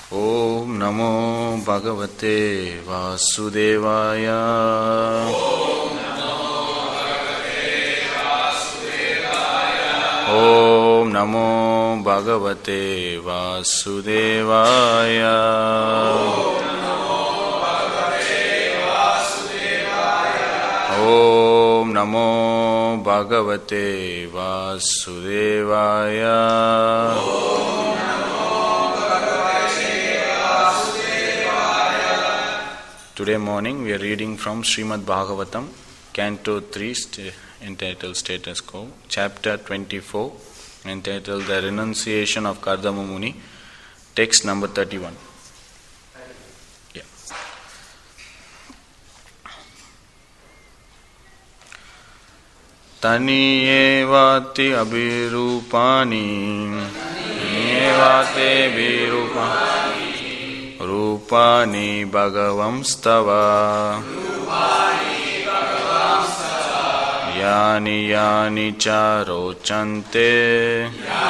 Om Namo Bhagavate Vasudevaya. Om Namo Bhagavate Vasudevaya. Om Namo Bhagavate Vasudevaya. Today morning we are reading from Srimad Bhagavatam, Canto 3, entitled Status Quo, Chapter 24, entitled The Renunciation of Kardama Muni, text number 31. Yeah. Taniyevati abhirupani, Taniyevati abhirupani, Rupani Bhagavamstava, Yani Yani Charochante,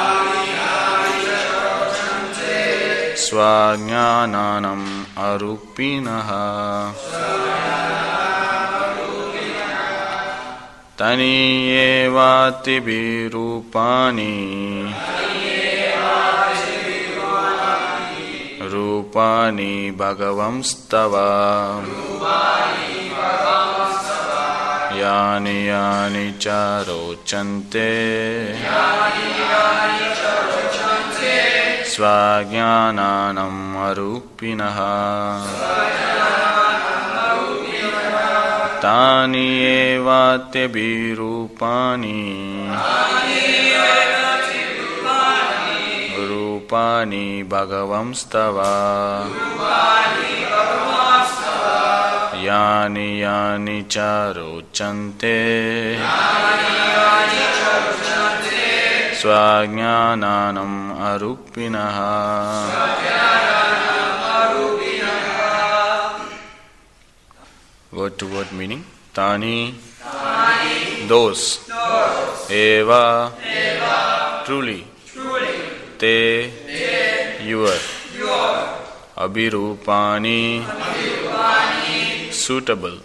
Swajnanam Arupinaha, Taniyevati Birupani, Rupani Bhagavamstava, Yani Yani Charochante, Swajnanam Arupinaha, Tani Evate Birupani, Rupani Bhagavamstava, Yani Yani Charochante, Swajnanam Arupinaha. Word to word meaning. Tani, those. Eva, truly. Te, your. Abhirupani, suitable.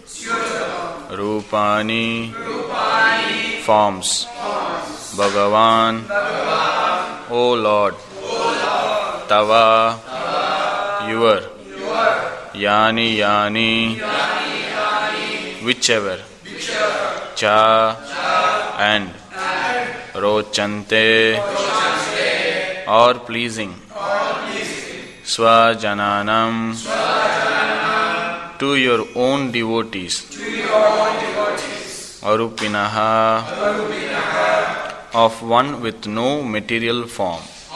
Rupani, forms. Bhagavan, O Lord. Tava, your. Yani Yani, whichever. Cha, and. Rochante, or pleasing. Swajananam, to your own devotees. Arupinaha, of one with no material form.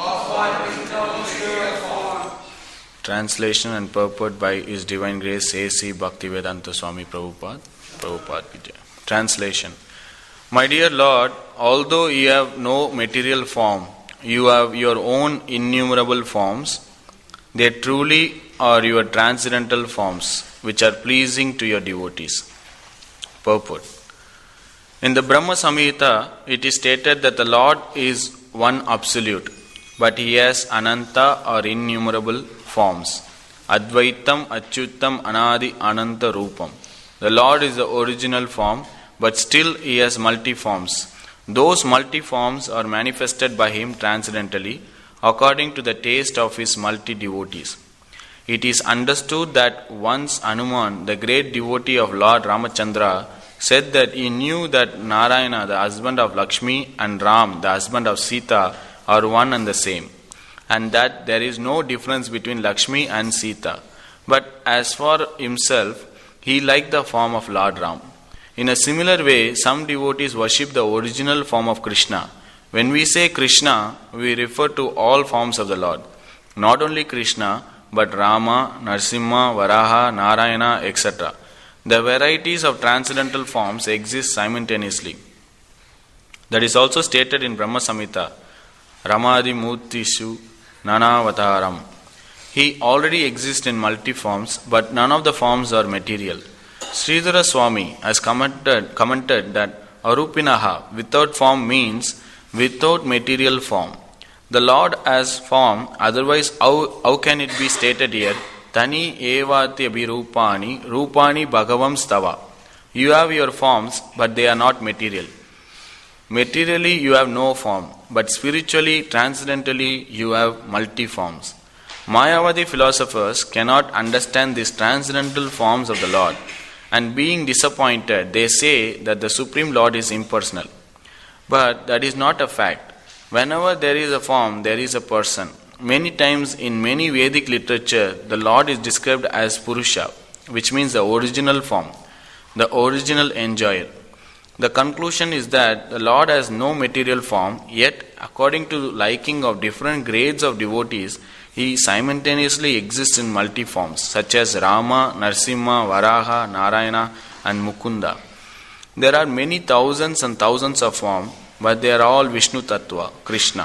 Translation and purport by His Divine Grace A.C. Bhaktivedanta Swami Prabhupada. Prabhupada Vijay. Translation. My dear Lord, although you have no material form, you have your own innumerable forms. They truly are your transcendental forms, which are pleasing to your devotees. Purport. In the Brahma Samhita, it is stated that the Lord is one absolute, but He has ananta or innumerable forms. Advaitam, Achyutam, Anadi, Ananta Rupam. The Lord is the original form, but still He has multi-forms. Those multi-forms are manifested by Him transcendentally, according to the taste of His multi-devotees. It is understood that once Hanuman, the great devotee of Lord Ramachandra, said that he knew that Narayana, the husband of Lakshmi, and Ram, the husband of Sita, are one and the same, and that there is no difference between Lakshmi and Sita. But as for himself, he liked the form of Lord Ram. In a similar way, some devotees worship the original form of Krishna. When we say Krishna, we refer to all forms of the Lord. Not only Krishna, but Rama, Narsimha, Varaha, Narayana, etc. The varieties of transcendental forms exist simultaneously. That is also stated in Brahma Samhita, Ramadi Murtishu Nanavataram. He already exists in multi-forms, but none of the forms are material. Sridhara Swami has commented that Arupinaha, without form, means without material form. The Lord has form, otherwise how can it be stated here? Tani evati abhirupani rupani bhagavam stava. You have your forms, but they are not material. Materially you have no form, but spiritually, transcendentally you have multi-forms. Mayavadi philosophers cannot understand these transcendental forms of the Lord, and being disappointed, they say that the Supreme Lord is impersonal. But that is not a fact. Whenever there is a form, there is a person. Many times in many Vedic literature, the Lord is described as Purusha, which means the original form, the original enjoyer. The conclusion is that the Lord has no material form, yet according to liking of different grades of devotees, He simultaneously exists in multi-forms, such as Rama, Narsimha, Varaha, Narayana and Mukunda. There are many thousands and thousands of forms, but they are all Vishnu Tattva, Krishna.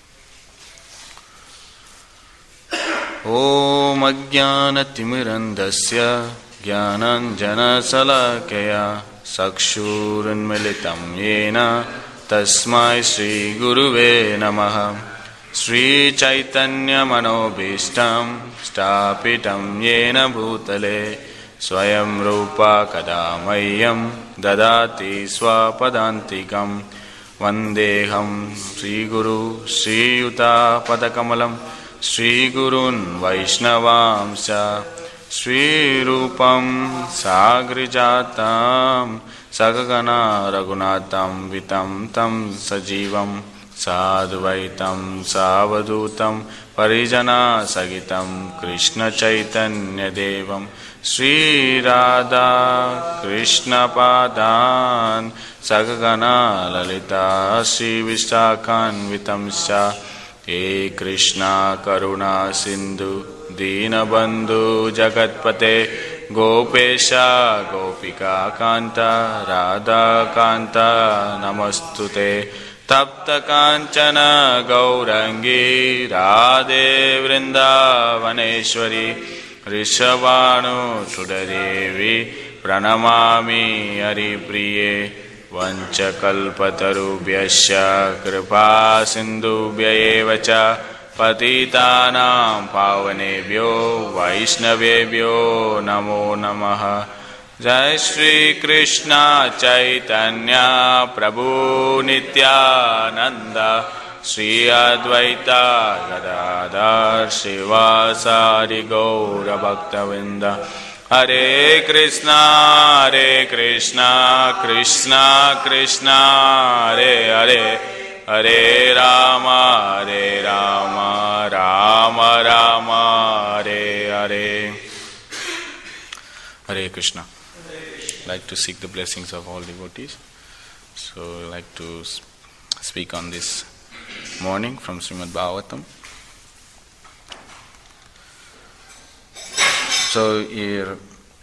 Om Ajnana Timirandasya Jnananjana Salakaya Sakshurunmilitam Yena Tasmai Sri Guruve Namaha. Sri Chaitanya Manobhishtam Stapitam Yena Bhutale Swayam Rupa Kadamayam Dadati Swapadantikam Vandeham Sri Guru Sri Yuta Padakamalam Sri Gurun Vaishnavamsa Sri Rupam Sagrijatam Sagagana Raghunatam Vitam Tam Sajivam Sadvaitam Savadutam Parijana Sagitam Krishna Chaitanya Devam Sri Radha Krishna Padan Sagagana Lalita Sri Vishakhan Vitamsya He Krishna Karuna Sindhu Dinabandhu Jagatpate Gopesha Gopika Kanta Radha Kanta Namastute Tapta Kanchana Gaurangi Radhe Vrindavaneshwari Rishavanu Sudadevi Pranamami Haripriye Vanchakalpatarubhyasya Kripa Sindhubhya Evacha Patitanam Pavanebhyo Vaishnavebhyo Namo Namaha. Jai Shri Krishna Chaitanya Prabhu Nityananda Sri Advaita Gadadhar Srivasari Gaura Bhaktavinda. Hare Krishna Krishna Krishna Hare Hare Hare Rama Rama Rama Hare Hare. Hare Krishna. I'd like to seek the blessings of all devotees. So I'd like to speak on this morning from Srimad Bhagavatam. So here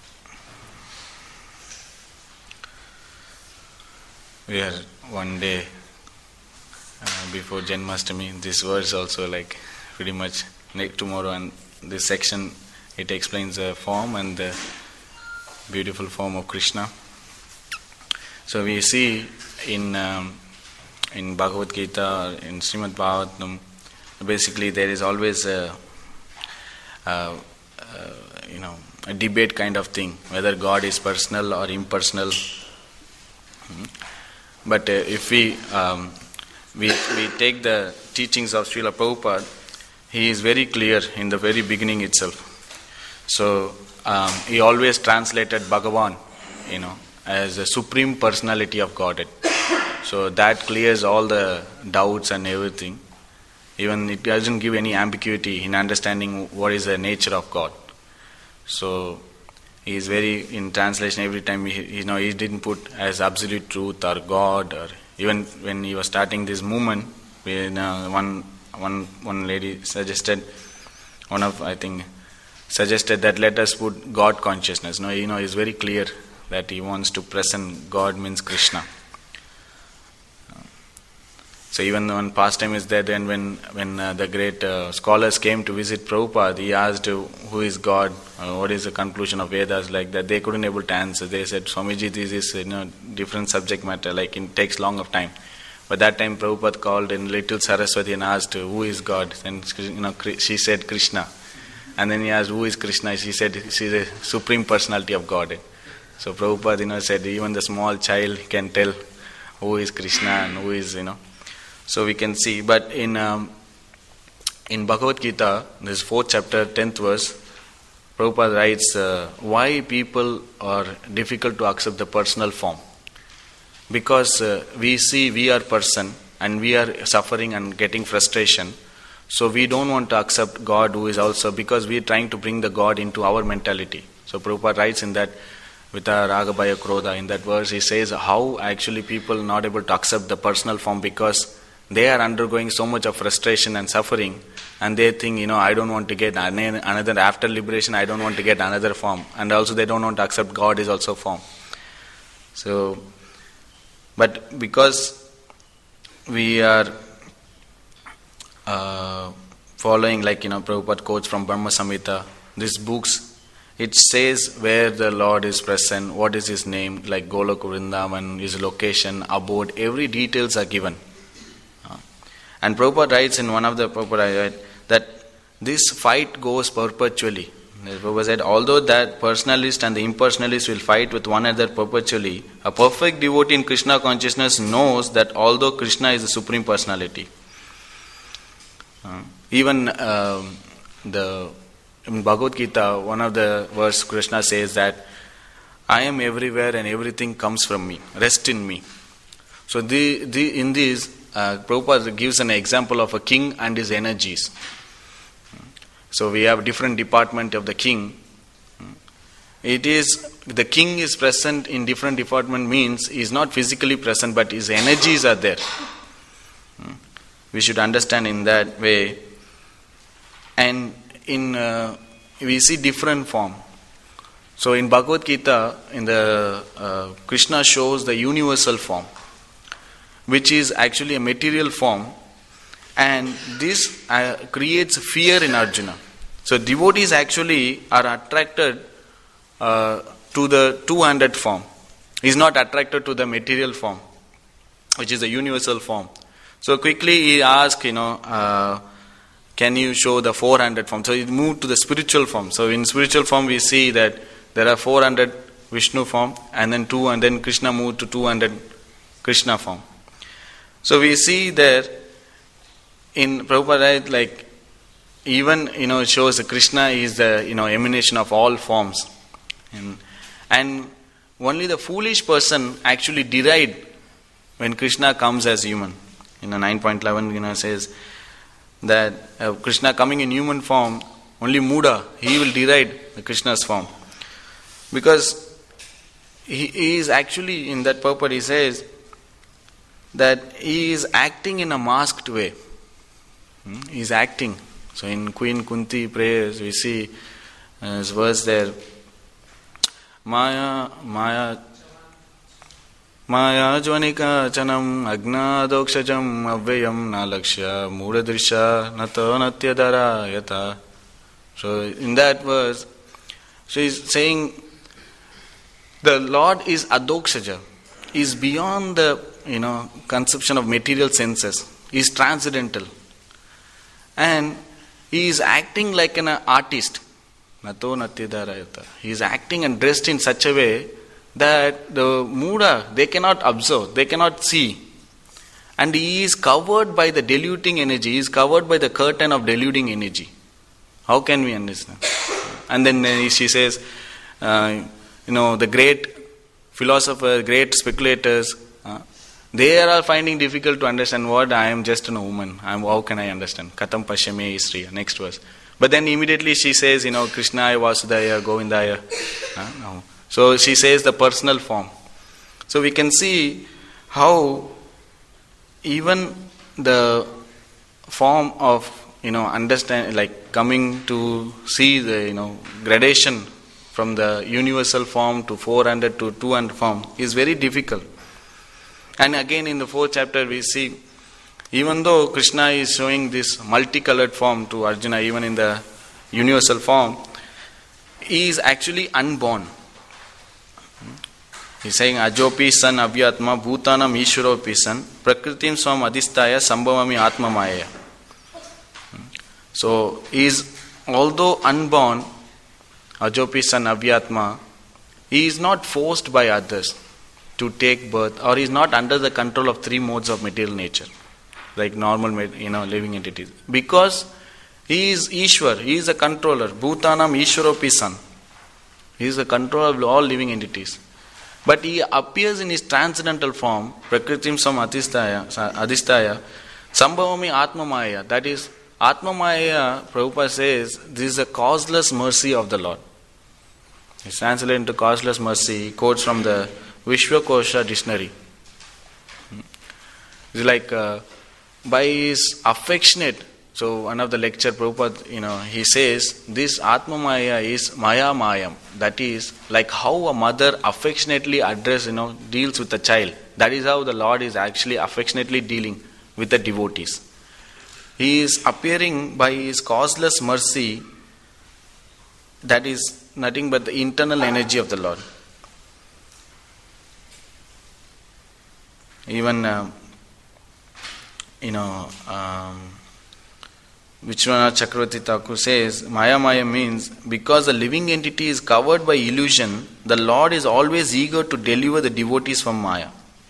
we are one day before Janmashtami. This verse also like pretty much tomorrow, and this section it explains the form and the beautiful form of Krishna. So we see in Bhagavad Gita, in Srimad Bhagavatam, basically there is always a debate kind of thing, whether God is personal or impersonal. But if we take the teachings of Srila Prabhupada, he is very clear in the very beginning itself. So he always translated Bhagavan, as the supreme personality of Godhead. So that clears all the doubts and everything. Even it doesn't give any ambiguity in understanding what is the nature of God. So he is very, in translation, every time he didn't put as absolute truth or God, or even when he was starting this movement, one lady suggested, suggested that let us put God consciousness. It's very clear that he wants to present God means Krishna. So even one pastime is there. Then when the great scholars came to visit Prabhupada, he asked who is God, what is the conclusion of Vedas, like that. They couldn't able to answer. They said, Swamiji, this is different subject matter. Like it takes long of time. But that time Prabhupada called in little Saraswati and asked, who is God? And she said Krishna. And then he asked, who is Krishna? She said, she is a Supreme Personality of Godhead. So Prabhupada said, even the small child can tell who is Krishna and who is, So we can see. But in Bhagavad Gita, this 4th chapter, 10th verse, Prabhupada writes, why people are difficult to accept the personal form. Because we see we are person and we are suffering and getting frustration. So we don't want to accept God who is also, because we are trying to bring the God into our mentality. So Prabhupada writes in that, with our Raga Bhaya Krodha, in that verse, he says how actually people not able to accept the personal form because they are undergoing so much of frustration and suffering, and they think, I don't want to get another, after liberation, I don't want to get another form. And also they don't want to accept God is also form. So, but because we are following, Prabhupada quotes from Brahma Samhita, these books, it says where the Lord is present, what is His name, like Golok Vrindavan, His location, abode, every details are given. And Prabhupada writes in one of the Prabhupada that this fight goes perpetually. Prabhupada said, although that personalist and the impersonalist will fight with one another perpetually, a perfect devotee in Krishna consciousness knows that although Krishna is the Supreme Personality, even in Bhagavad Gita, one of the verse Krishna says that I am everywhere and everything comes from me, rest in me. So in this, Prabhupada gives an example of a king and his energies. So we have different department of the king. It is, the king is present in different department means he is not physically present, but his energies are there. We should understand in that way. And we see different form. So in Bhagavad Gita, in the Krishna shows the universal form, which is actually a material form, and this creates fear in Arjuna. So devotees actually are attracted to the two-handed form. He is not attracted to the material form, which is a universal form. So quickly he asked, can you show the four-handed form? So he moved to the spiritual form. So in spiritual form we see that there are 400 Vishnu form, and then then Krishna moved to 200 Krishna form. So we see there in Prabhupada, like even it shows that Krishna is the emanation of all forms, and only the foolish person actually deride when Krishna comes as human. 9.11 says that Krishna coming in human form, only Muda, he will deride the Krishna's form, because he is actually, in that purport he says that he is acting in a masked way. He is acting. So in Queen Kunti prayers we see this verse there, Maya jvanika chanam agnadokshajam avyayam nalaksha mudadrisha nato natyadara yata. So in that verse she is saying the Lord is adokshaja, is beyond the conception of material senses. He is transcendental, and he is acting like an artist. Nato natyadarayata. He is acting and dressed in such a way that the Muda, they cannot observe, they cannot see. And he is covered by the diluting energy, he is covered by the curtain of diluting energy. How can we understand? And then she says, the great philosophers, great speculators, they are all finding difficult to understand what I am just a woman. How can I understand? Katam Pashyame Isriya. Next verse. But then immediately she says, Krishnaya Vasudaya Govindaya. No. So she says the personal form. So we can see how even the form of understand, like coming to see the gradation from the universal form to 400 to 200 form is very difficult. And again in the 4th chapter we see, even though Krishna is showing this multicolored form to Arjuna, even in the universal form, he is actually unborn. He's saying Ajopi san avyatma bhutanam ishwaropi san prakritim swam adhistaya sambhavami atma maya. So he is, although unborn, Ajopi san avyatma, he is not forced by others to take birth, or he is not under the control of three modes of material nature, like normal living entities. Because he is Ishwar, he is a controller. Bhutanam ishwaropi san. He is the controller of all living entities. But he appears in his transcendental form, Prakritim Sam Adhistaya, Sambhavami Atma Maya. That is, Atma Maya, Prabhupada says, this is a causeless mercy of the Lord. It's translated into causeless mercy. He quotes from the Vishwakosha dictionary. It's like, by his affectionate, so one of the lecture, Prabhupada, he says, this Atma Maya is Maya Mayam. That is, like how a mother affectionately deals with a child. That is how the Lord is actually affectionately dealing with the devotees. He is appearing by his causeless mercy, that is nothing but the internal energy of the Lord. Even, Vishwanath Chakravarti Thakur says, Maya Maya means, because the living entity is covered by illusion, the Lord is always eager to deliver the devotees from Maya.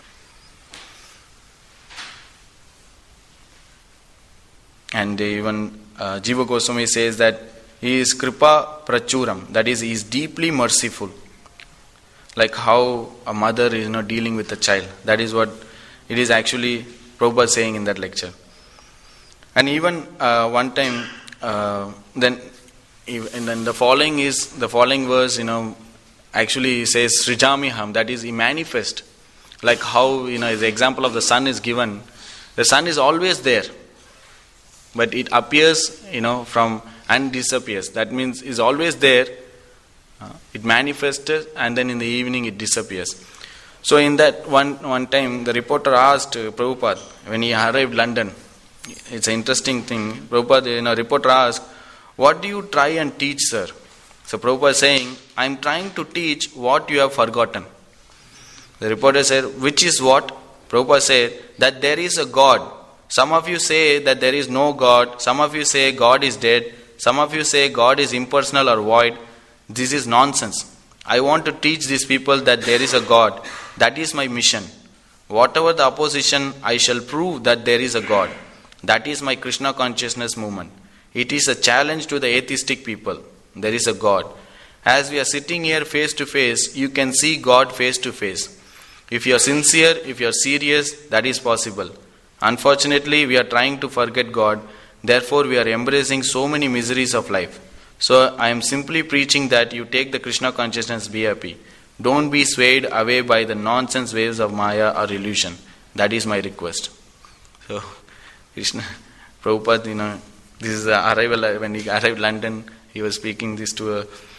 And even Jiva Goswami says that he is Kripa Prachuram, that is, he is deeply merciful. Like how a mother is dealing with a child. That is what it is actually Prabhupada saying in that lecture. And even one time, then the following verse, actually says Srijamiham, that is, he manifest. Like how, the example of the sun is given. The sun is always there, but it appears, from and disappears. That means is always there. It manifests, and then in the evening it disappears. So in that one time, the reporter asked Prabhupada when he arrived London. It's an interesting thing. Prabhupada, reporter asked, what do you try and teach, sir? So Prabhupada is saying, I am trying to teach what you have forgotten. The reporter said, which is what? Prabhupada said, that there is a God. Some of you say that there is no God. Some of you say God is dead. Some of you say God is impersonal or void. This is nonsense. I want to teach these people that there is a God. That is my mission. Whatever the opposition, I shall prove that there is a God. That is my Krishna consciousness movement. It is a challenge to the atheistic people. There is a God. As we are sitting here face to face, you can see God face to face. If you are sincere, if you are serious, that is possible. Unfortunately, we are trying to forget God. Therefore, we are embracing so many miseries of life. So, I am simply preaching that you take the Krishna consciousness, be happy. Don't be swayed away by the nonsense waves of Maya or illusion. That is my request. So, Krishna, Prabhupada, this is the arrival, when he arrived London, he was speaking this to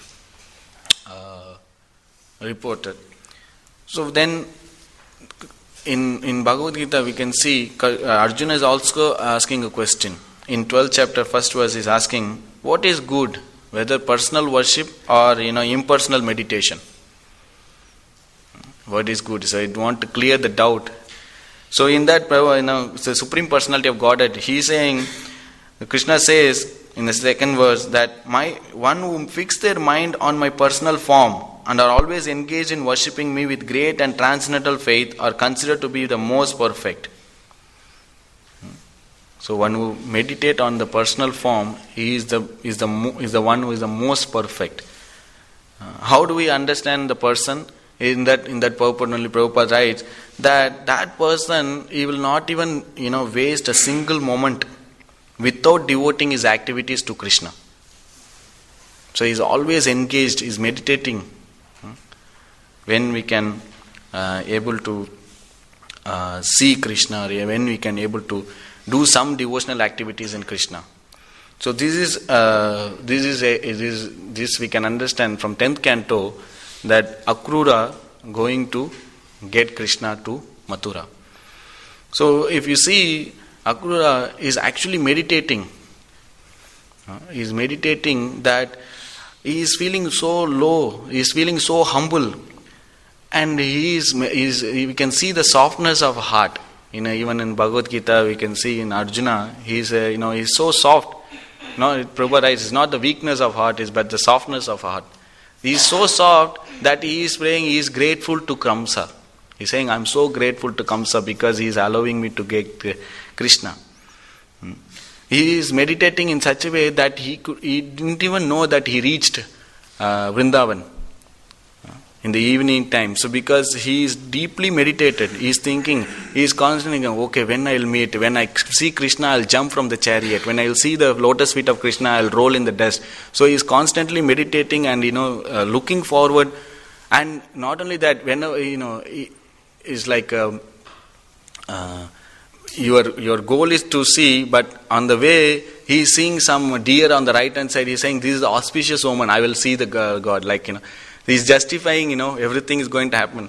a reporter. So then, in Bhagavad Gita, we can see Arjuna is also asking a question. In 12th chapter, first verse, he is asking, what is good, whether personal worship or impersonal meditation? What is good? So I want to clear the doubt. So in that, the Supreme Personality of Godhead, he is saying, Krishna says in the second verse that one who fix their mind on my personal form and are always engaged in worshipping me with great and transcendental faith are considered to be the most perfect. So one who meditate on the personal form, he is the one who is the most perfect. How do we understand the person? In that purport only Prabhupada writes that person, he will not even waste a single moment without devoting his activities to Krishna. So he is always engaged, he is meditating. When we can able to see Krishna, when we can able to do some devotional activities in Krishna. So this we can understand from 10th canto that Akrura going to get Krishna to Mathura. So if you see, Akrura is actually meditating. He is meditating that he is feeling so low, he is feeling so humble, And we can see the softness of heart. Even in Bhagavad Gita, we can see in Arjuna, he's so soft. Prabhupada writes, it's not the weakness of heart, but the softness of heart. He's so soft that he is praying, he is grateful to Kamsa. He's saying, I'm so grateful to Kamsa because he is allowing me to get Krishna. He is meditating in such a way that he didn't even know that he reached Vrindavan in the evening time. So because he is deeply meditated, he is thinking, he is constantly going, okay, when I will meet, when I see Krishna, I will jump from the chariot. When I will see the lotus feet of Krishna, I will roll in the dust. So he is constantly meditating and looking forward. And not only that, whenever it's like your goal is to see, but on the way he is seeing some deer on the right hand side. He is saying, this is the auspicious omen, I will see the God. He is justifying, everything is going to happen.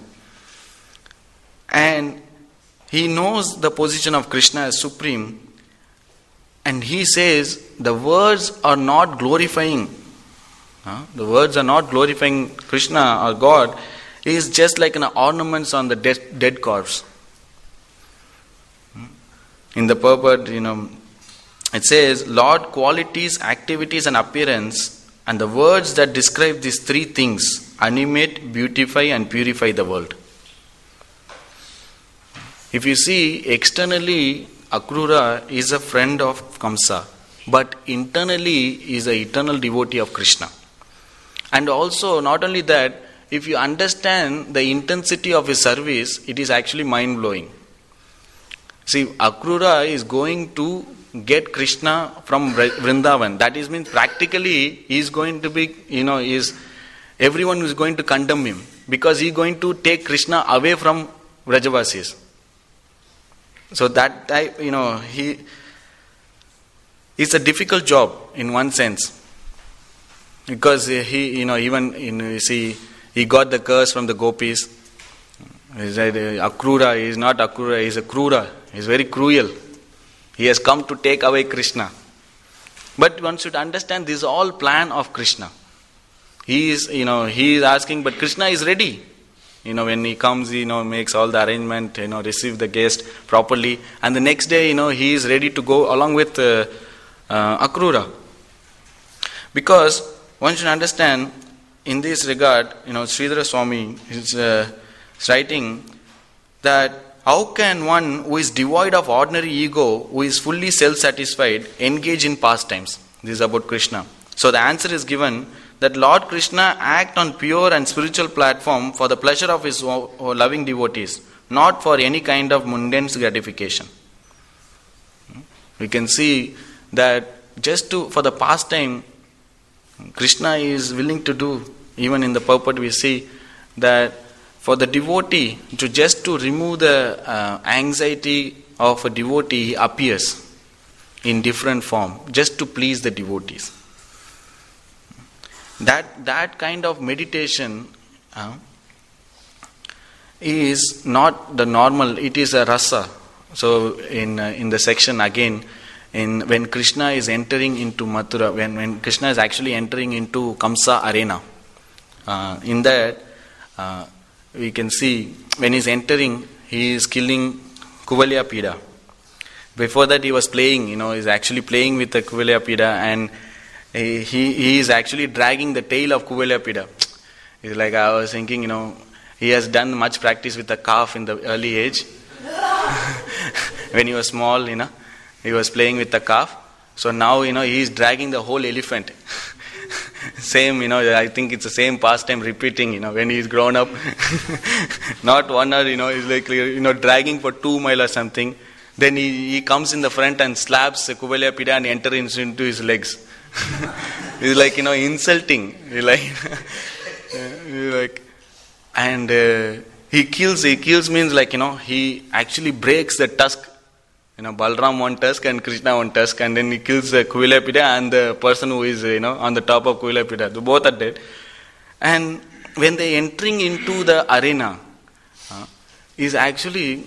And he knows the position of Krishna as supreme. And he says, the words are not glorifying. The words are not glorifying Krishna or God. It is just like ornaments on the dead corpse. In the purport, it says, Lord, qualities, activities and appearance, and the words that describe these three things animate, beautify and purify the world. If you see, externally Akrura is a friend of Kamsa, but internally is an eternal devotee of Krishna. And also, not only that, if you understand the intensity of his service, it is actually mind-blowing. See, Akrura is going to get Krishna from Vrindavan. That means practically he is going to be, everyone is going to condemn him because he is going to take Krishna away from Vrajavasis. So that type, it's a difficult job in one sense. Because he got the curse from the gopis. He said, Akrura is not Akrura, he is a Krura. He is very cruel. He has come to take away Krishna. But one should understand this is all plan of Krishna. He is asking, but Krishna is ready. When he comes, makes all the arrangement, receive the guest properly. And the next day, he is ready to go along with Akrura. Because one should understand, in this regard, Sridhara Swami is writing that how can one who is devoid of ordinary ego, who is fully self-satisfied, engage in pastimes? This is about Krishna. So the answer is given that Lord Krishna act on pure and spiritual platform for the pleasure of his loving devotees, not for any kind of mundane gratification. We can see that just for the pastime, Krishna is willing to do. Even in the purport we see that for the devotee, to remove the anxiety of a devotee, he appears in different form, just to please the devotees. That kind of meditation is not the normal, it is a rasa. So in the section again, when Krishna is entering into Mathura, when Krishna is actually entering into Kamsa arena, in that we can see when he is entering, he is killing Kuvalya Pida. Before that he was playing, he is actually playing with the Kuvalya Pida, and he is actually dragging the tail of Kuvalya Pida. It's like I was thinking, he has done much practice with the calf in the early age. When he was small, he was playing with the calf. So now, he is dragging the whole elephant. Same, I think it's the same pastime repeating, when he is grown up. Not 1 hour, he's like, dragging for 2 miles or something. Then he comes in the front and slaps Kuvalya Pida and enters into his legs. He's like, insulting. He's like, and he kills means like, he actually breaks the tusk. Balram one tusk and Krishna one tusk, and then he kills Kuvalya Pida and the person who is, on the top of Kuvalya Pida. Both are dead. And when they entering into the arena, is actually,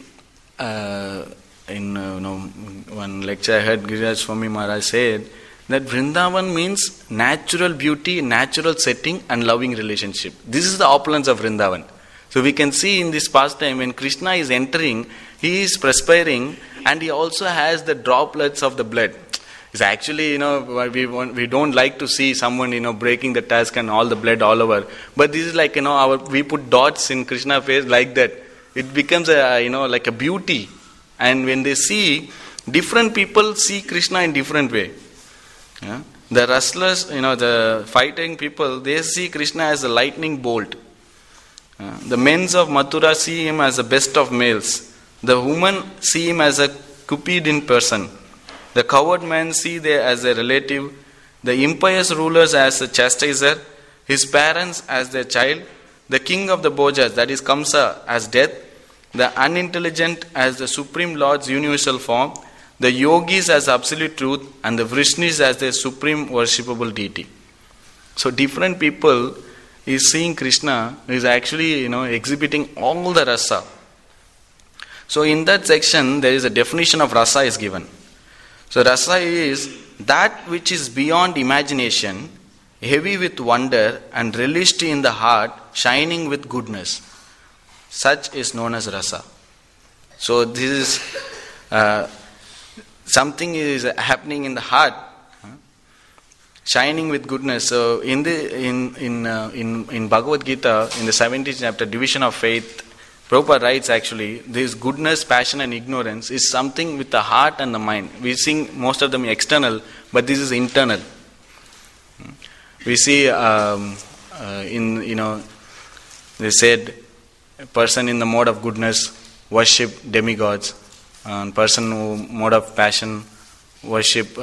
in one lecture I heard Giriraj Swami Maharaj said that Vrindavan means natural beauty, natural setting and loving relationship. This is the opulence of Vrindavan. So we can see in this pastime when Krishna is entering, he is perspiring and he also has the droplets of the blood. It's actually, we don't like to see someone, breaking the tusk and all the blood all over. But this is like, we put dots in Krishna's face like that. It becomes like a beauty. And when they see, different people see Krishna in different way. Yeah? The wrestlers, the fighting people, they see Krishna as a lightning bolt. The men of Mathura see him as the best of males. The women see him as a Cupid in person. The coward men see there as a relative. The impious rulers as a chastiser. His parents as their child. The king of the Bhojas, that is Kamsa, as death. The unintelligent as the Supreme Lord's universal form. The yogis as absolute truth. And the Vrishnis as their supreme worshipable deity. So different people is seeing Krishna, is actually exhibiting all the rasa. So in that section there is a definition of rasa is given. So rasa is that which is beyond imagination, heavy with wonder and relished in the heart, shining with goodness. Such is known as rasa. So this is something is happening in the heart, shining with goodness. So in Bhagavad Gita, in the 17th chapter, Division of Faith, Prabhupada writes actually, this goodness, passion and ignorance is something with the heart and the mind. We see most of them external, but this is internal. We see they said a person in the mode of goodness worship demigods, and person who mode of passion worship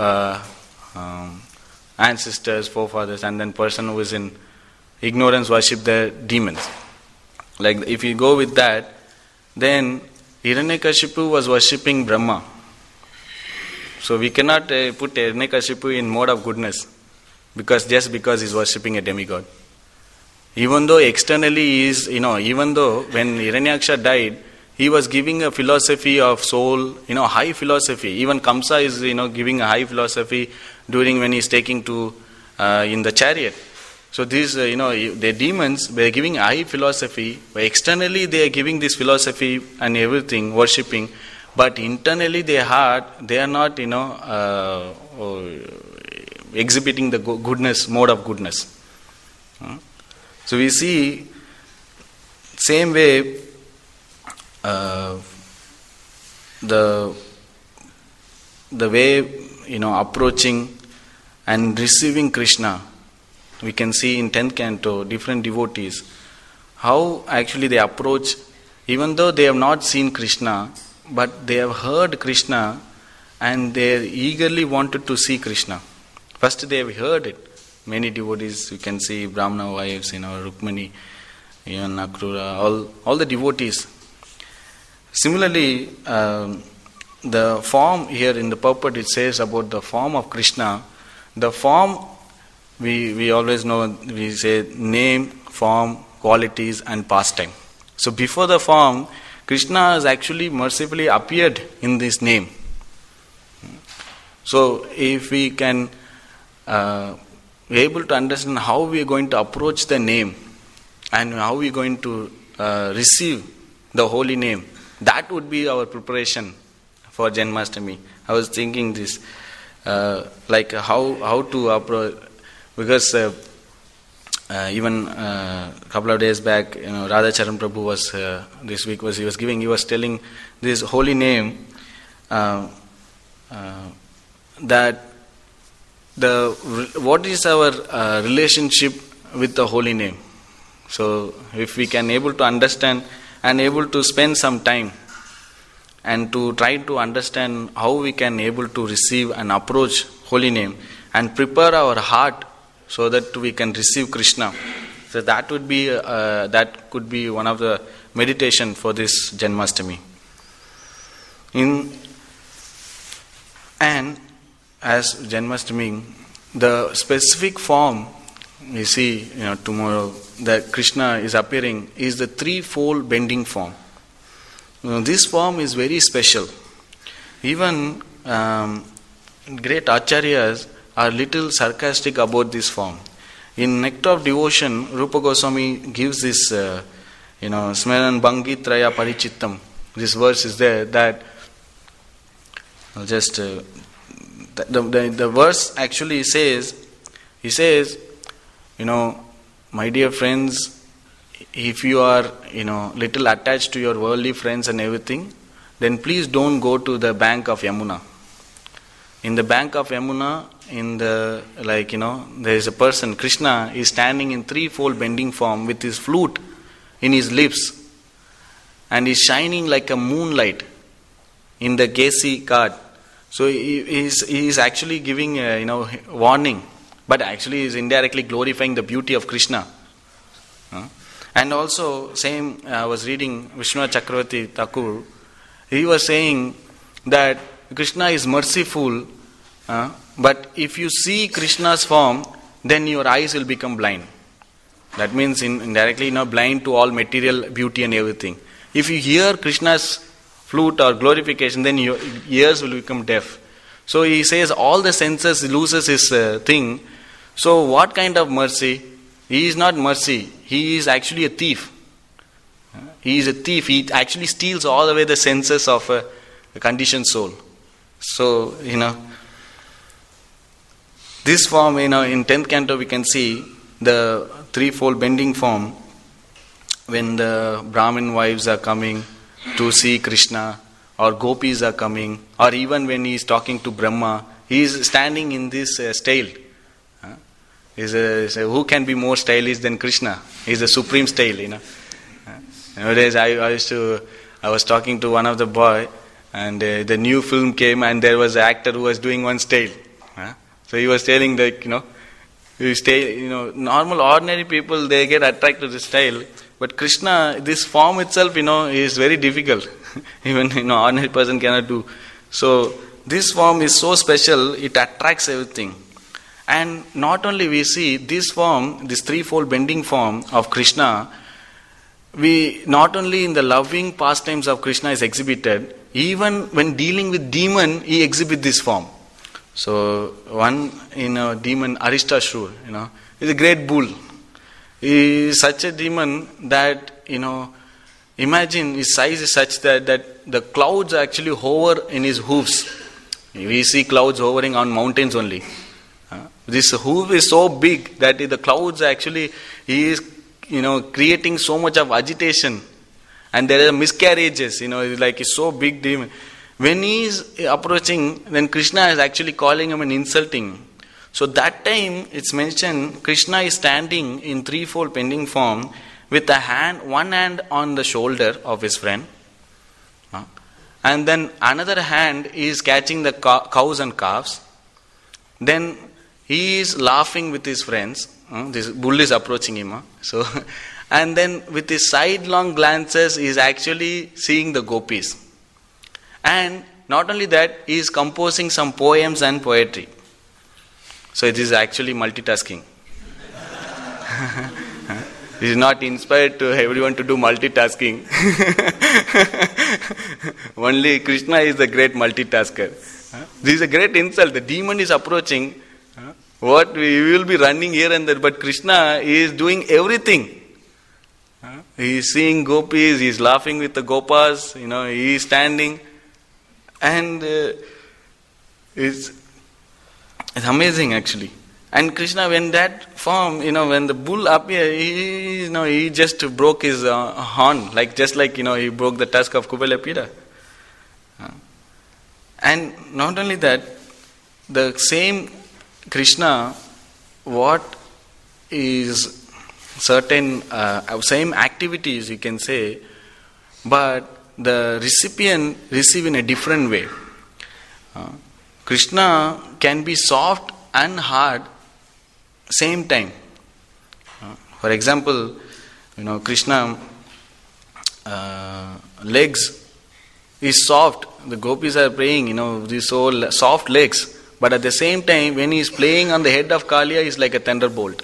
ancestors, forefathers, and then person who is in ignorance worship the demons. Like if you go with that, then Hiranyakashipu was worshipping Brahma. So we cannot put Hiranyakashipu in mode of goodness because he's worshipping a demigod. Even though externally he is, even though when Hiranyaksha died, he was giving a philosophy of soul, high philosophy. Even Kamsa is, giving a high philosophy during when he is taking to in the chariot. So these, the demons were giving high philosophy. But externally they are giving this philosophy and everything, worshipping. But internally their heart, they are not, exhibiting the goodness, mode of goodness. So we see, same way, the way, approaching and receiving Krishna. We can see in 10th canto, different devotees, how actually they approach, even though they have not seen Krishna, but they have heard Krishna and they eagerly wanted to see Krishna. First they have heard it. Many devotees, you can see Brahmana wives, Rukmani, even Akrura, all the devotees. Similarly, the form here in the purport, it says about the form of Krishna. The form, we always know, we say name, form, qualities and pastime. So before the form, Krishna has actually mercifully appeared in this name. So if we can be able to understand how we are going to approach the name and how we are going to receive the holy name, that would be our preparation for Janmashtami. I was thinking this, like how to approach, because even a couple of days back, Radhacharan Prabhu was this week he was telling this holy name, that what is our relationship with the holy name. So if we can able to understand and able to spend some time and to try to understand how we can able to receive and approach holy name and prepare our heart so that we can receive Krishna. So that would be that could be one of the meditation for this Janmashtami. And as Janmashtami, the specific form we see, tomorrow that Krishna is appearing is the threefold bending form. This form is very special. Even great acharyas are little sarcastic about this form. In Nectar of Devotion, Rupa Goswami gives this Smaran Bangitraya Parichittam. This verse is there that I'll just the verse actually says, he says, my dear friends, if you are little attached to your worldly friends and everything, then please don't go to the bank of Yamuna. In the bank of Yamuna, there is a person, Krishna is standing in threefold bending form with his flute in his lips, and is shining like a moonlight in the Kesi Ghat. So he is actually giving warning, but actually is indirectly glorifying the beauty of Krishna. And also, same, I was reading Vishnu Chakravarti Thakur, he was saying that Krishna is merciful, but if you see Krishna's form, then your eyes will become blind. That means indirectly blind to all material beauty and everything. If you hear Krishna's flute or glorification, then your ears will become deaf. So he says all the senses loses his thing. So what kind of mercy? He is not mercy. He is actually a thief. He is a thief. He actually steals all the way the senses of a conditioned soul. So, this form, in 10th canto we can see the threefold bending form when the Brahmin wives are coming to see Krishna, or gopis are coming, or even when he is talking to Brahma, he is standing in this style. Who can be more stylish than Krishna? He is the supreme style, Nowadays I was talking to one of the boy, and the new film came, and there was an actor who was doing one style. So he was telling normal ordinary people, they get attracted to the style, but Krishna, this form itself, is very difficult. Even ordinary person cannot do. So this form is so special, it attracts everything. And not only we see this form, this threefold bending form of Krishna, we not only in the loving pastimes of Krishna is exhibited, even when dealing with demon, he exhibits this form. So one demon, Arishtasur, is a great bull. He is such a demon that imagine his size is such that the clouds actually hover in his hoofs. We see clouds hovering on mountains only. This hoof is so big that the clouds actually, he is creating so much of agitation, and there are miscarriages. It's so big demon. When he is approaching, then Krishna is actually calling him and insulting. So that time it's mentioned Krishna is standing in threefold bending form with one hand on the shoulder of his friend, and then another hand is catching the cows and calves. Then he is laughing with his friends. This bull is approaching him. So, and then with his sidelong glances, he is actually seeing the gopis. And not only that, he is composing some poems and poetry. So it is actually multitasking. He is not inspired to everyone to do multitasking. Only Krishna is the great multitasker. This is a great insult. The demon is approaching. What we will be running here and there, but Krishna is doing everything. He is seeing gopis, he is laughing with the gopas, he is standing, and it's amazing actually. And Krishna, when that form, when the bull appeared, he just broke his horn, just like he broke the tusk of Kubalapida. And not only that, the same Krishna, what is certain same activities you can say, but the recipient receive in a different way. Krishna can be soft and hard same time. For example, Krishna legs is soft. The gopis are praying, these so soft legs. But at the same time, when he is playing on the head of Kaliya, he is like a thunderbolt.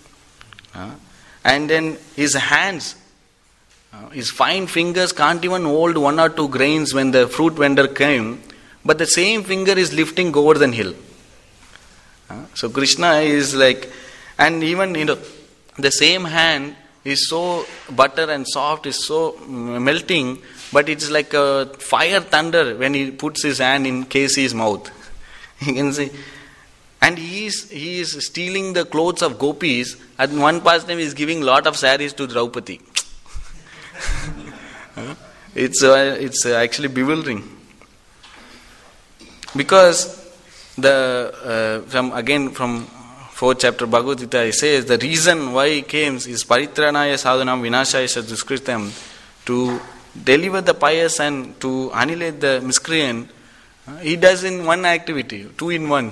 And then his hands, his fine fingers can't even hold 1 or 2 grains when the fruit vendor came. But the same finger is lifting Govardhan hill. So Krishna is like, and even the same hand is so butter and soft, is so melting, but it's like a fire thunder when he puts his hand in Kesi's mouth. You can see. And he is stealing the clothes of gopis. At one past time he is giving lot of saris to Draupadi. It's actually bewildering. Because from 4th chapter Bhagavad Gita, it says the reason why he came is paritranaya sadhanam vinashaya duskritam, to deliver the pious and to annihilate the miscreant. He does in one activity, 2 in 1.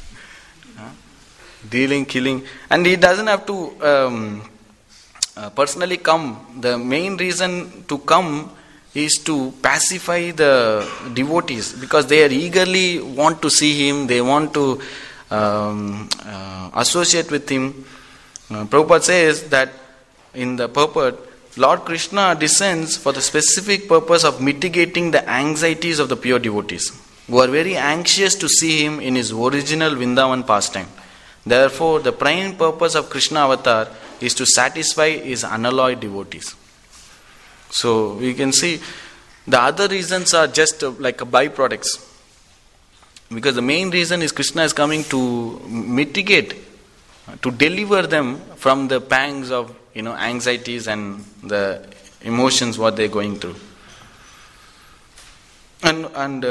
Dealing, killing, and he doesn't have to personally come. The main reason to come is to pacify the devotees, because they are eagerly want to see him, they want to associate with him. Prabhupada says that in the purport, Lord Krishna descends for the specific purpose of mitigating the anxieties of the pure devotees, who are very anxious to see him in his original Vrindavan pastime. Therefore, the prime purpose of Krishna avatar is to satisfy his unalloyed devotees. So, we can see the other reasons are just like a byproducts. Because the main reason is Krishna is coming to mitigate, to deliver them from the pangs of anxieties and the emotions what they are going through. And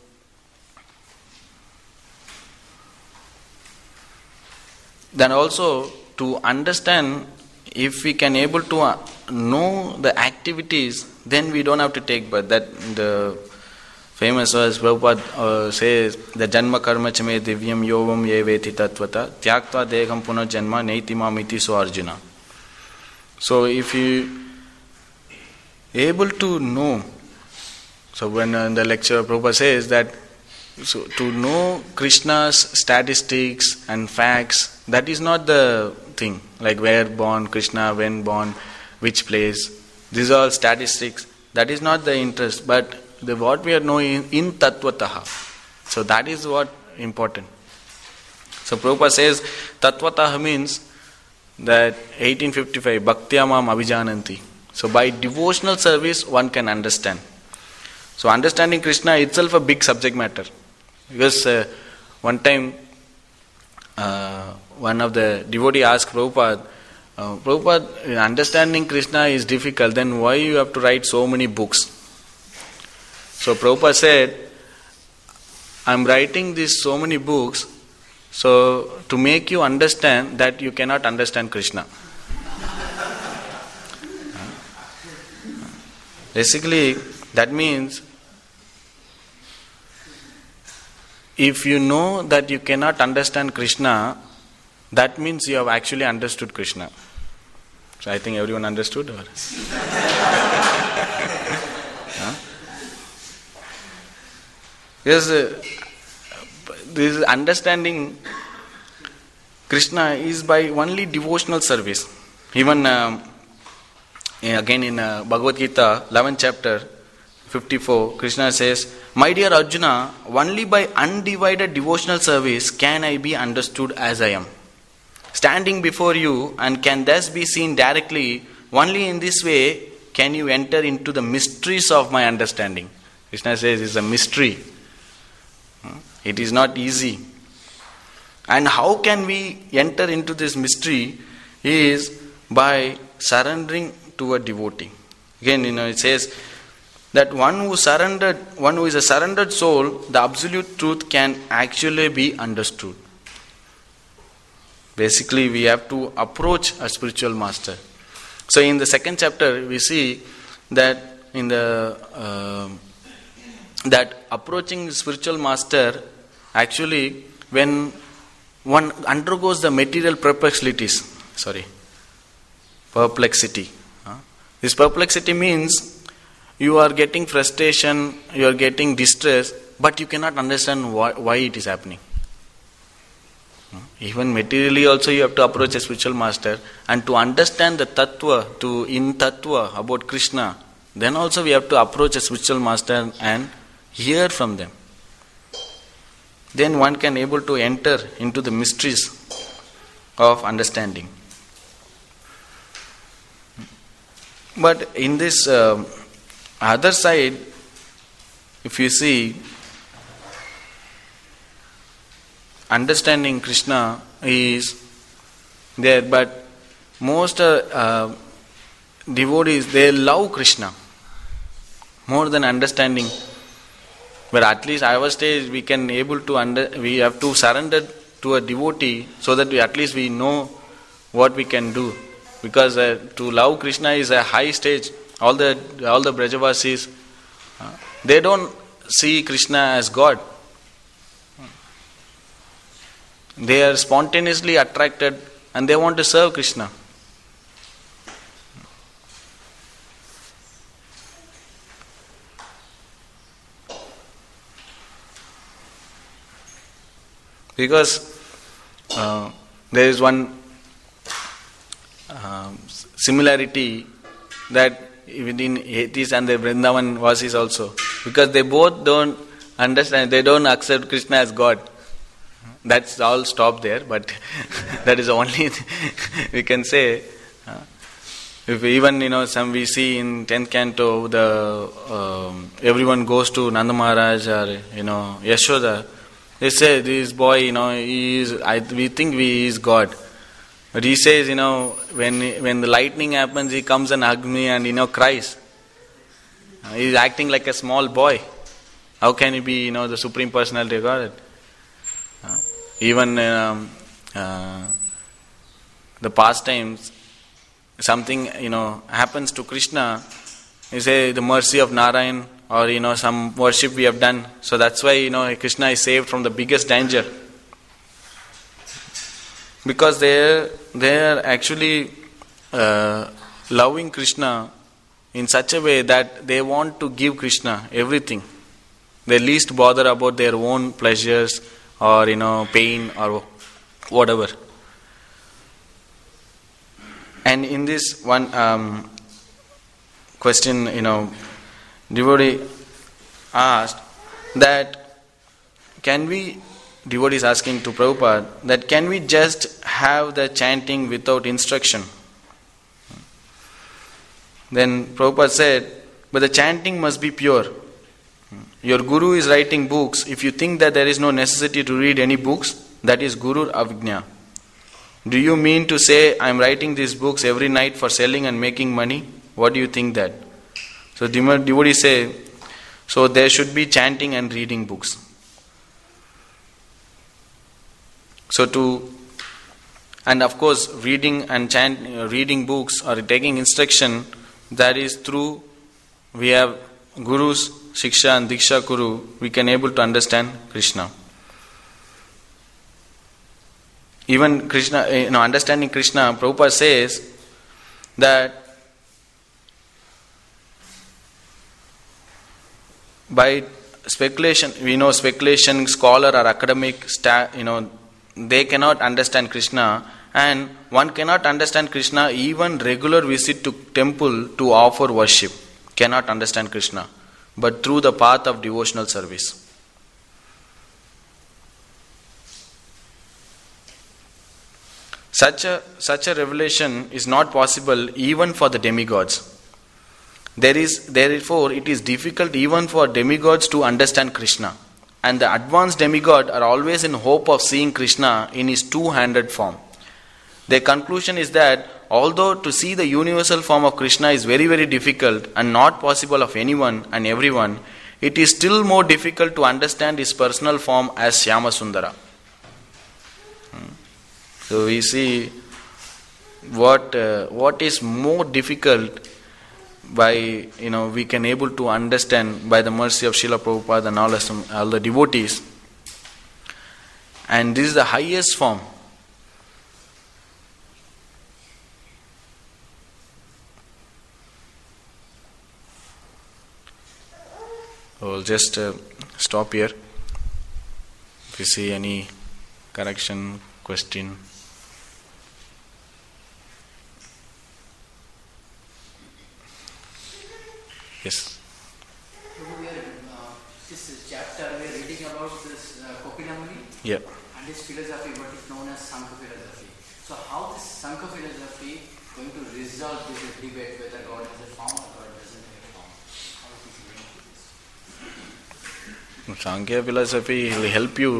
then also to understand, if we can able to know the activities, then we don't have to take birth. That the famous verse Prabhupada says, the janma karma chame divyam yovam ye veti tatvata tyaktva deham punah janma neiti mamiti so Arjuna. So if you able to know, so when in the lecture Prabhupada says that, so to know Krishna's statistics and facts, that is not the thing. Like where born Krishna, when born, which place. These are all statistics. That is not the interest. But what we are knowing in Tattvataha. So that is what important. So Prabhupada says Tattvataha means that 1855 Bhaktyamam Abhijananti. So by devotional service one can understand. So understanding Krishna itself a big subject matter. Because one time one of the devotee asked Prabhupada, Prabhupada, understanding Krishna is difficult, then why you have to write so many books? So Prabhupada said, I am writing these so many books so to make you understand that you cannot understand Krishna. Basically, that means if you know that you cannot understand Krishna, that means you have actually understood Krishna. So I think everyone understood? Or? Yes, this understanding Krishna is by only devotional service. Even again in Bhagavad Gita, 11th chapter, 54, Krishna says, my dear Arjuna, only by undivided devotional service can I be understood as I am. Standing before you and can thus be seen directly, only in this way can you enter into the mysteries of my understanding. Krishna says it's a mystery. It is not easy. And how can we enter into this mystery is by surrendering to a devotee. Again, it says that one who is a surrendered soul, the absolute truth can actually be understood. Basically, we have to approach a spiritual master. So, in the 2nd chapter, we see that that approaching spiritual master, actually, when one undergoes the material perplexity. This perplexity means you are getting frustration, you are getting distress, but you cannot understand why it is happening. Even materially also you have to approach a spiritual master, and to understand the tattva, in tattva about Krishna, then also we have to approach a spiritual master and hear from them. Then one can able to enter into the mysteries of understanding. But in this other side, if you see, understanding Krishna is there, but most devotees, they love Krishna more than understanding. But at least our stage, we can able to we have to surrender to a devotee so that at least we know what we can do. Because to love Krishna is a high stage. All the Brajavasis, they don't see Krishna as God. They are spontaneously attracted and they want to serve Krishna. Because there is one similarity that within Yetis and the Vrindavan Vasis also. Because they both don't understand, they don't accept Krishna as God. That's all stopped there, but that is the only we can say. If even some we see in 10th canto, everyone goes to Nanda Maharaj or Yashoda. They say this boy, we think he is God. But he says, when the lightning happens, he comes and hugs me and cries. He is acting like a small boy. How can he be, the Supreme Personality of Godhead? Even the pastimes, something happens to Krishna. You say the mercy of Narayan, or some worship we have done. So that's why Krishna is saved from the biggest danger. Because they are actually loving Krishna in such a way that they want to give Krishna everything. They least bother about their own pleasures or pain or whatever. And in this one question, devotee asked that devotee is asking to Prabhupada that can we just have the chanting without instruction? Then Prabhupada said, but the chanting must be pure. Your guru is writing books. If you think that there is no necessity to read any books, that is Guru Avijna. Do you mean to say I am writing these books every night for selling and making money? What do you think that? So devotee say, so there should be chanting and reading books. And of course reading and reading books or taking instruction, that is through we have Gurus, Shiksha and Diksha Guru, we can able to understand Krishna. Even Krishna, understanding Krishna, Prabhupada says that by speculation, we know speculation, scholar or academic, they cannot understand Krishna, and one cannot understand Krishna even regular visit to temple to offer worship cannot understand Krishna, but through the path of devotional service. Such a revelation is not possible even for the demigods. Therefore, it is difficult even for demigods to understand Krishna. And the advanced demigod are always in hope of seeing Krishna in his two-handed form. Their conclusion is that although to see the universal form of Krishna is very, very difficult and not possible of anyone and everyone, it is still more difficult to understand his personal form as Shyama Sundara. So we see what is more difficult by we can able to understand by the mercy of Srila Prabhupada and all the devotees. And this is the highest form. We'll just stop here. If you see any correction, question. Yes. This chapter we are reading about this Kopila Muni. Yeah. And this philosophy, what is known as Sankhya philosophy. So how this Sankhya philosophy going to resolve this debate whether God has a form or God doesn't have a form? How is this linked to this? Sankhya philosophy will help you.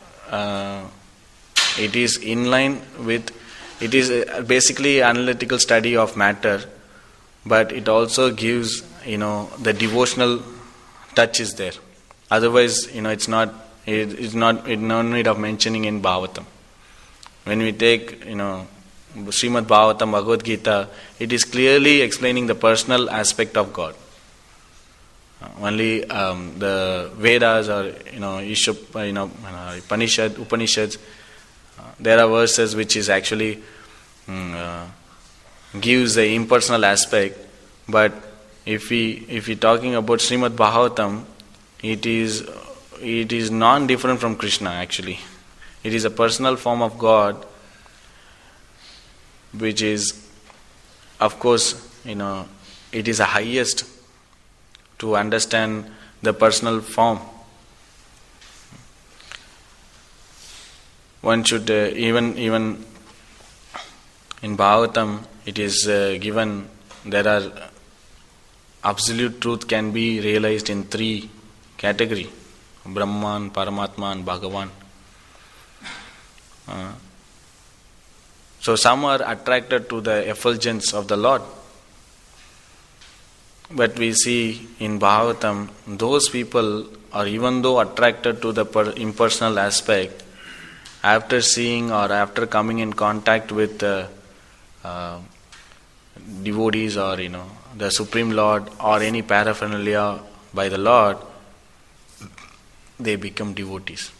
It is in line with, it is basically analytical study of matter, but it also gives, the devotional touch is there. Otherwise, it's no need of mentioning in Bhagavatam. When we take, Srimad Bhagavatam, Bhagavad Gita, it is clearly explaining the personal aspect of God. Only the Vedas or Upanishads, there are verses which is actually gives the impersonal aspect. But if we talking about Srimad Bhagavatam, it is non-different from Krishna actually. It is a personal form of God, which is, of course, it is the highest to understand the personal form. One should even in Bhagavatam it is given, there are absolute truth can be realized in three categories: Brahman, Paramatma and Bhagavan. So some are attracted to the effulgence of the Lord. But we see in Bhagavatam, those people are, even though attracted to the impersonal aspect, after seeing or after coming in contact with devotees or the Supreme Lord or any paraphernalia by the Lord, they become devotees.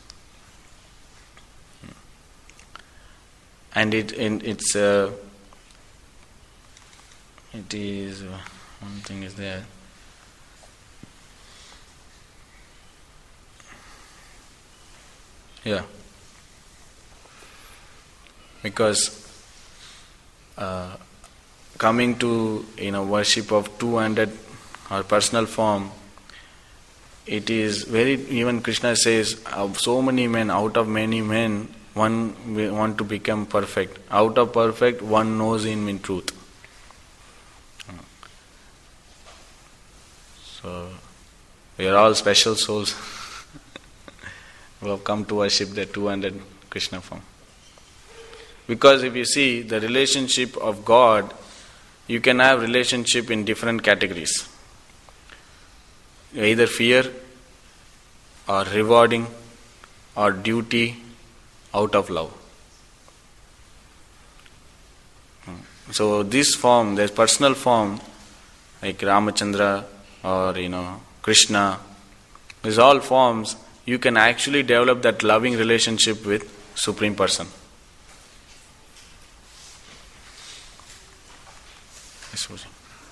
And it is one thing is there. Yeah. Because coming to worship of two-handed or personal form, it is very, even Krishna says, of so many men, out of many men, one will want to become perfect. Out of perfect, one knows him in truth. So, we are all special souls who have come to worship the two-handed Krishna form. Because if you see the relationship of God, you can have relationship in different categories. Either fear or rewarding or duty out of love. So this form, the personal form, like Ramachandra or Krishna, these all forms, you can actually develop that loving relationship with Supreme Person. Yes, Suji.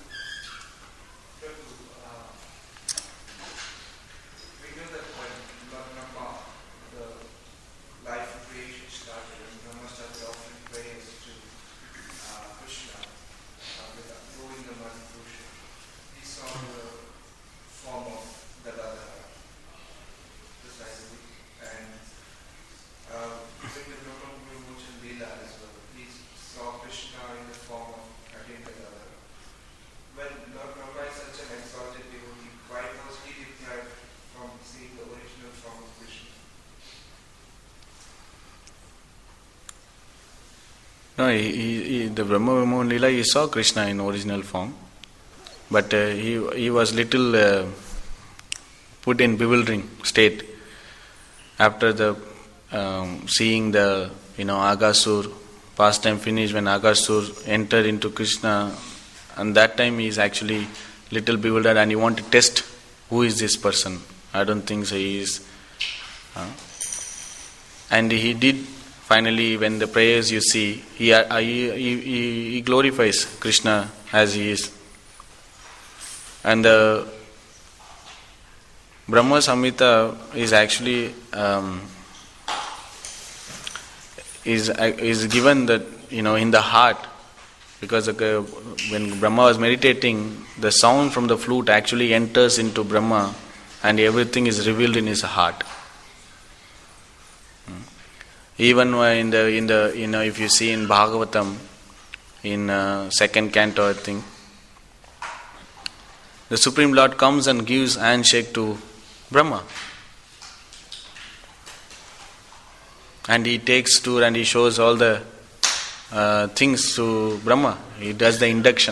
We know that when Lord Brahma, the life of creation started, and Brahma started offering prayers to Krishna with Govinda Madhupusha. He saw the form of Gadadhara precisely, and during the Brahma Vimochan Leela as well, he saw Krishna in the form of again Gadadhara. When Lord Brahma is such an exalted devotee, why was he deprived from seeing the original form of Krishna? No, the Brahma Vimohan Leela, he saw Krishna in original form, but he was little put in bewildering state after the seeing the Agasur pastime finished. When Agasur entered into Krishna, and that time he is actually little bewildered and he want to test who is this person. I don't think so he is. And he did. Finally, when the prayers you see, he glorifies Krishna as he is. And the Brahma Samhita is actually is given that in the heart, because when Brahma was meditating, the sound from the flute actually enters into Brahma, and everything is revealed in his heart. Even in the if you see in Bhagavatam, in second canto, I think. The Supreme Lord comes and gives handshake to Brahma. And he takes tour and he shows all the things to Brahma. He does the induction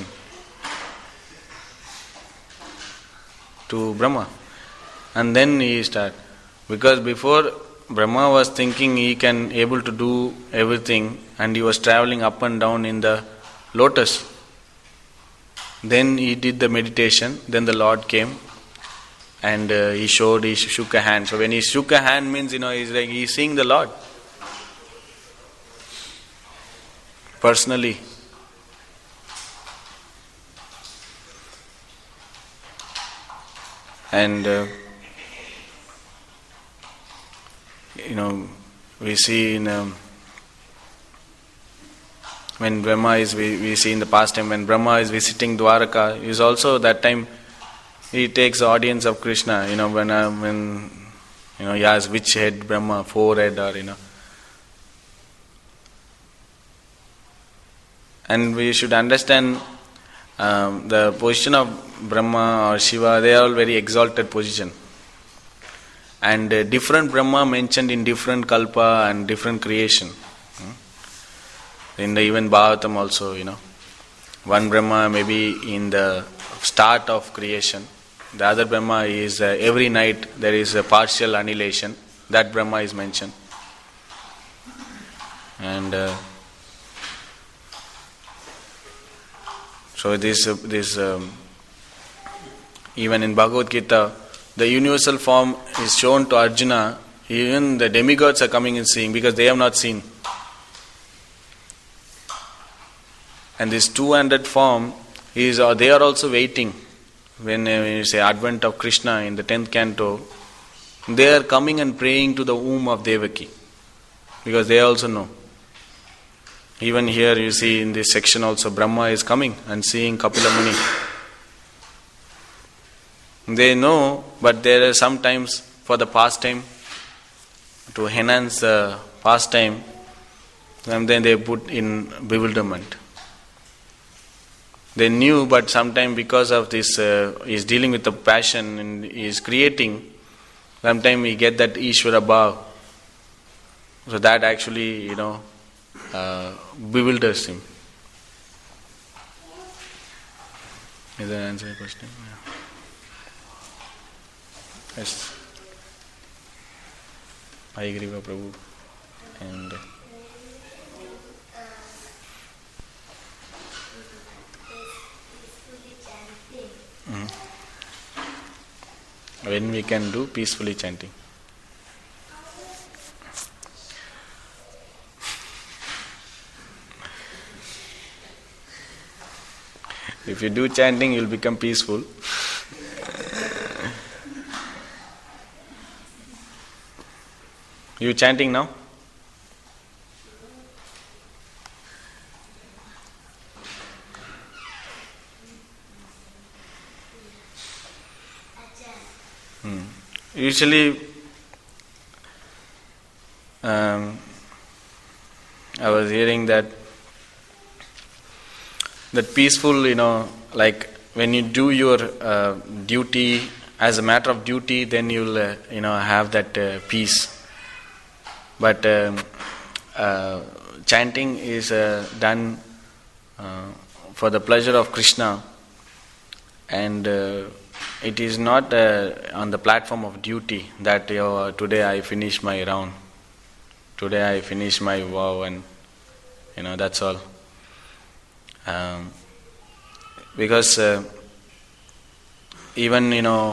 to Brahma. And then he starts. Because before Brahma was thinking he can able to do everything, and he was traveling up and down in the lotus. Then he did the meditation. Then the Lord came and he shook a hand. So when he shook a hand means, he's like he's seeing the Lord personally. And we see in when Brahma is, we see in the past time when Brahma is visiting Dwaraka, is also that time he takes the audience of Krishna. When he asks which head Brahma, 4 head or And we should understand the position of Brahma or Shiva. They are all very exalted position. And different Brahma mentioned in different kalpa and different creation. In the even Bhagavatam also, one Brahma may be in the start of creation. The other Brahma is every night there is a partial annihilation. That Brahma is mentioned. And so this even in Bhagavad Gita, the universal form is shown to Arjuna. Even the demigods are coming and seeing because they have not seen. And this 200 form they are also waiting. When you say advent of Krishna in the 10th canto, they are coming and praying to the womb of Devaki because they also know. Even here you see in this section also Brahma is coming and seeing Kapila Muni. They know, but there are sometimes for the pastime, to enhance the pastime, and then they put in bewilderment. They knew, but sometimes because of this, is dealing with the passion and is creating, sometimes we get that Ishvara Bhav. So that actually, bewilders him. Is that answer your question? Yeah. Yes. I agree with Prabhu. And when we can do peacefully chanting. If you do chanting, you will become peaceful. You chanting now? Usually, I was hearing that peaceful, like when you do your duty as a matter of duty, then you'll, have that peace. But chanting is done for the pleasure of Krishna, and it is not on the platform of duty that today I finish my round, today I finish my vow, and that's all. Because even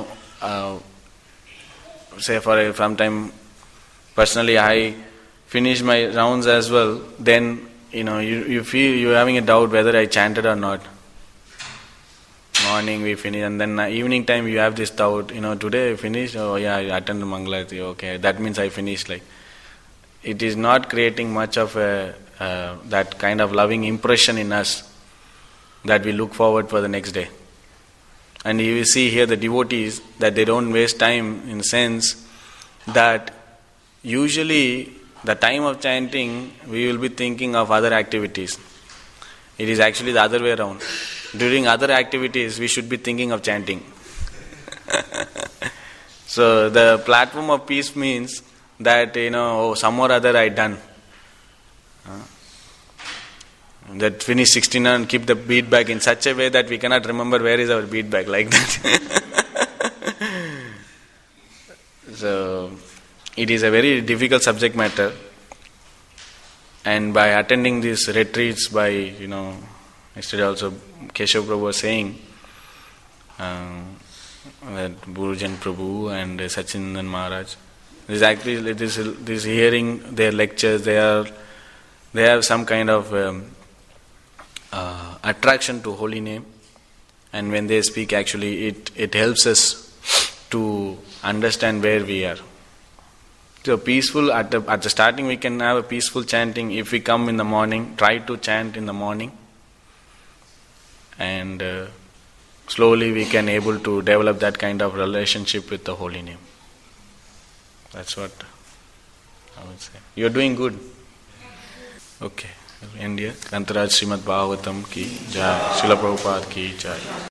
say for some time personally I finish my rounds as well, then you feel you're having a doubt whether I chanted or not. Morning we finish, and then evening time you have this doubt, today I finished, oh yeah, I attended Mangalarati, okay, that means I finished. Like, it is not creating much of that kind of loving impression in us that we look forward for the next day. And you will see here the devotees that they don't waste time, in the sense that usually the time of chanting we will be thinking of other activities. It is actually the other way around. During other activities, we should be thinking of chanting. So the platform of peace means that, some or other I done. That finish 16 and keep the bead bag in such a way that we cannot remember where is our bead bag, like that. So it is a very difficult subject matter. And by attending these retreats, by, yesterday also Keshav Prabhu was saying, that Gurujan Prabhu and Sachinandan Maharaj, this hearing their lectures, they have some kind of attraction to holy name, and when they speak, actually it helps us to understand where we are. So peaceful, at the starting we can have a peaceful chanting. If we come in the morning, try to chant in the morning, and slowly we can able to develop that kind of relationship with the holy name. That's what I would say. You're doing good. Okay. End here. Grantaraj Srimad Bhagavatam ki jai. Srila Prabhupada ki jai.